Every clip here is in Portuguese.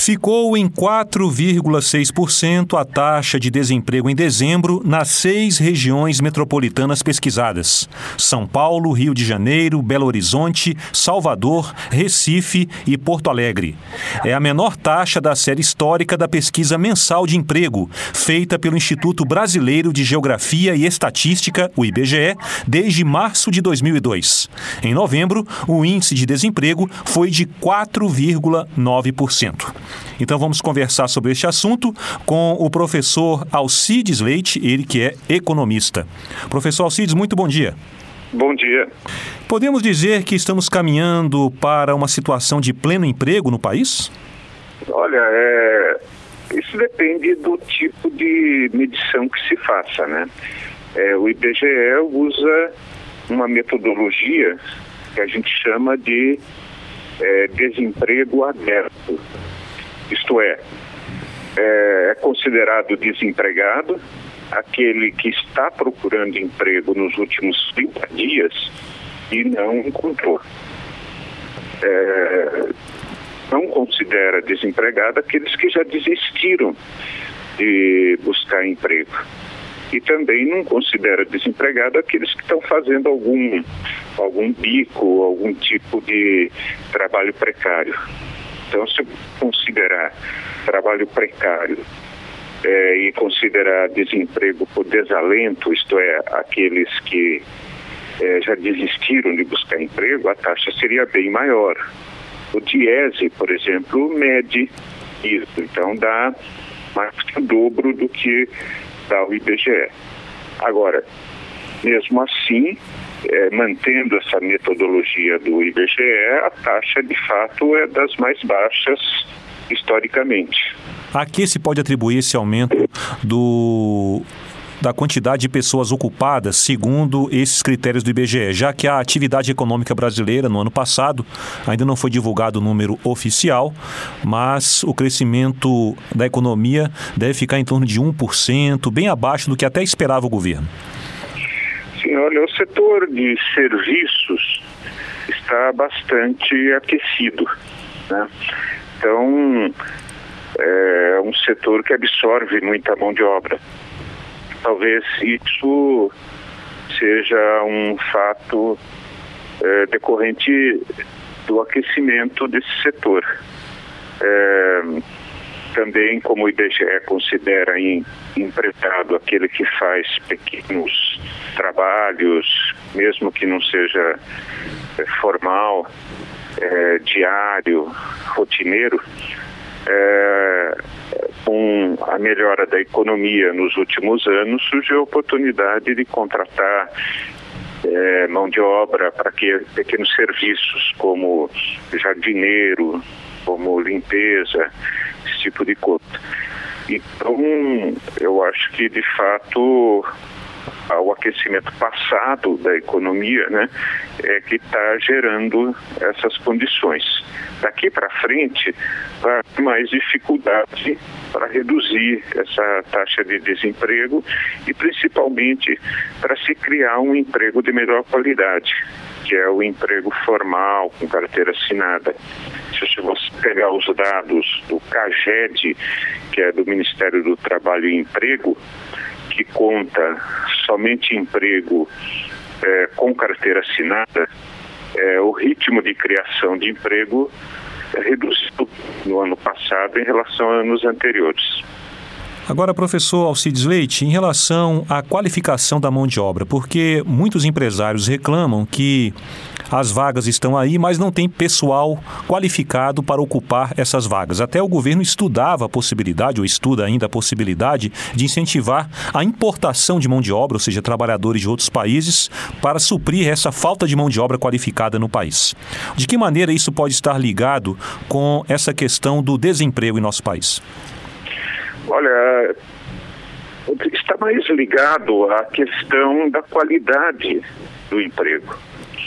Ficou em 4,6% a taxa de desemprego em dezembro nas 6 regiões metropolitanas pesquisadas: São Paulo, Rio de Janeiro, Belo Horizonte, Salvador, Recife e Porto Alegre. É a menor taxa da série histórica da pesquisa mensal de emprego, feita pelo Instituto Brasileiro de Geografia e Estatística, o IBGE, desde março de 2002. Em novembro, o índice de desemprego foi de 4,9%. Então vamos conversar sobre este assunto com o professor Alcides Leite, ele que é economista. Professor Alcides, muito bom dia. Bom dia. Podemos dizer que estamos caminhando para uma situação de pleno emprego no país? Olha, isso depende do tipo de medição que se faça, né? O IBGE usa uma metodologia que a gente chama de desemprego aberto. Isto é considerado desempregado aquele que está procurando emprego nos últimos 30 dias e não encontrou. Não considera desempregado aqueles que já desistiram de buscar emprego. E também não considera desempregado aqueles que estão fazendo algum bico, algum tipo de trabalho precário. Então, se considerar trabalho precário e considerar desemprego por desalento, isto é, aqueles que já desistiram de buscar emprego, a taxa seria bem maior. O Diese, por exemplo, mede isso, então dá mais que o dobro do que dá o IBGE. Agora, mesmo assim, mantendo essa metodologia do IBGE, a taxa de fato é das mais baixas historicamente. A que se pode atribuir esse aumento da quantidade de pessoas ocupadas segundo esses critérios do IBGE, já que a atividade econômica brasileira no ano passado ainda não foi divulgado o número oficial, mas o crescimento da economia deve ficar em torno de 1%, bem abaixo do que até esperava o governo. Sim, olha, o setor de serviços está bastante aquecido, né? Então, é um setor que absorve muita mão de obra. Talvez isso seja um fato decorrente do aquecimento desse setor. Também, como o IBGE considera empregado aquele que faz pequenos trabalhos, mesmo que não seja formal, diário, rotineiro, com a melhora da economia nos últimos anos, surgiu a oportunidade de contratar mão de obra para pequenos serviços como jardineiro, como limpeza, esse tipo de coisa. Então, eu acho que, de fato, o aquecimento passado da economia, né, é que está gerando essas condições. Daqui para frente, vai ter mais dificuldade para reduzir essa taxa de desemprego e, principalmente, para se criar um emprego de melhor qualidade, que é o emprego formal, com carteira assinada. Se você pegar os dados do CAGED, que é do Ministério do Trabalho e Emprego, que conta somente emprego com carteira assinada, o ritmo de criação de emprego reduziu no ano passado em relação a anos anteriores. Agora, professor Alcides Leite, em relação à qualificação da mão de obra, porque muitos empresários reclamam que as vagas estão aí, mas não tem pessoal qualificado para ocupar essas vagas. Até o governo estudava a possibilidade, ou estuda ainda a possibilidade, de incentivar a importação de mão de obra, ou seja, trabalhadores de outros países, para suprir essa falta de mão de obra qualificada no país. De que maneira isso pode estar ligado com essa questão do desemprego em nosso país? Olha, está mais ligado à questão da qualidade do emprego.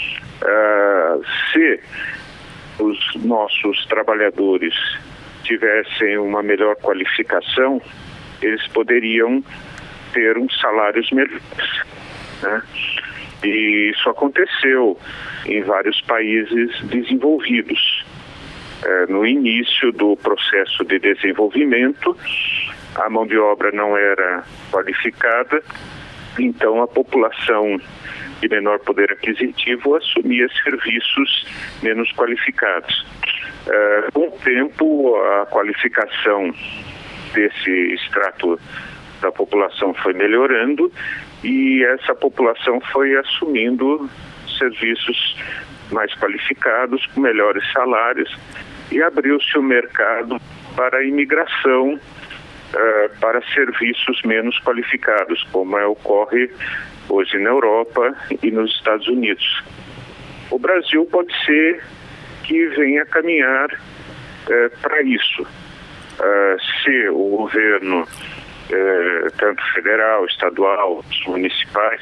Se os nossos trabalhadores tivessem uma melhor qualificação, eles poderiam ter uns salários melhores, né? E isso aconteceu em vários países desenvolvidos. no início do processo de desenvolvimento, a mão de obra não era qualificada, então a população de menor poder aquisitivo assumia serviços menos qualificados. Com o tempo, a qualificação desse extrato da população foi melhorando e essa população foi assumindo serviços mais qualificados, com melhores salários, e abriu-se o mercado para a imigração para serviços menos qualificados, como ocorre hoje na Europa e nos Estados Unidos. O Brasil pode ser que venha caminhar para isso. Se o governo, tanto federal, estadual, municipais,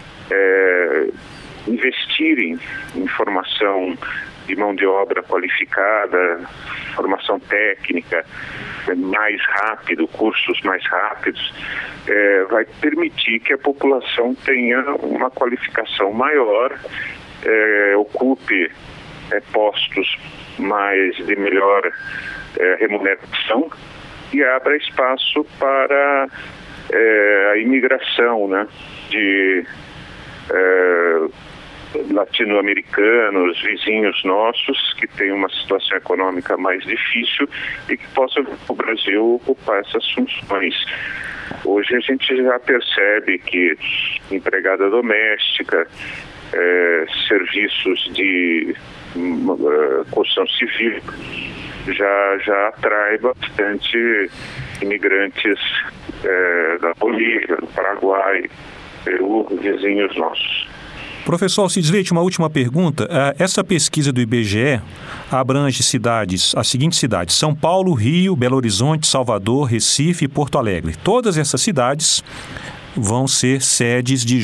investirem em formação de mão de obra qualificada, formação técnica mais rápido, cursos mais rápidos, vai permitir que a população tenha uma qualificação maior, ocupe postos mais de melhor remuneração e abra espaço para a imigração, né, de latino-americanos, vizinhos nossos, que têm uma situação econômica mais difícil e que possam vir para o Brasil ocupar essas funções. Hoje a gente já percebe que empregada doméstica, serviços de construção civil, já atrai bastante imigrantes da Bolívia, do Paraguai, Peru, vizinhos nossos. Professor Alcides Leite, uma última pergunta. Essa pesquisa do IBGE abrange as seguintes cidades: São Paulo, Rio, Belo Horizonte, Salvador, Recife e Porto Alegre. Todas essas cidades vão ser sedes de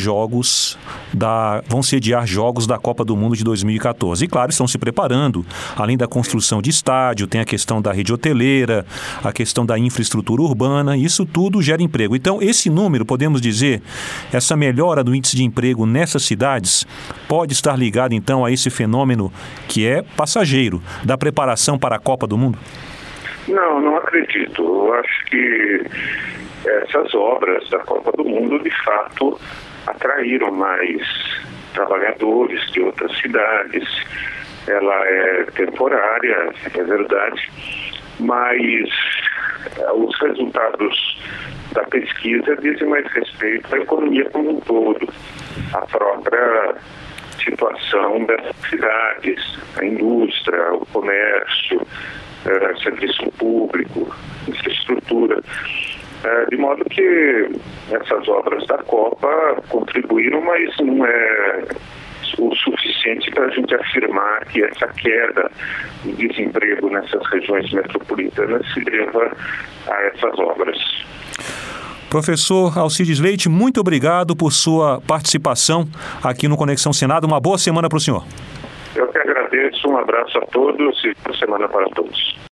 vão sediar jogos da Copa do Mundo de 2014. E claro, estão se preparando, além da construção de estádio, tem a questão da rede hoteleira, a questão da infraestrutura urbana, isso tudo gera emprego. Então, esse número, podemos dizer, essa melhora do índice de emprego nessas cidades pode estar ligado então a esse fenômeno que é passageiro, da preparação para a Copa do Mundo? Não acredito. Eu acho que essas obras da Copa do Mundo, de fato, atraíram mais trabalhadores de outras cidades. Ela é temporária, é verdade, mas os resultados da pesquisa dizem mais respeito à economia como um todo, à própria situação dessas cidades, a indústria, o comércio, serviço público, infraestrutura. De modo que essas obras da Copa contribuíram, mas não é o suficiente para a gente afirmar que essa queda de desemprego nessas regiões metropolitanas se deva a essas obras. Professor Alcides Leite, muito obrigado por sua participação aqui no Conexão Senado. Uma boa semana para o senhor. Eu que agradeço, um abraço a todos e boa semana para todos.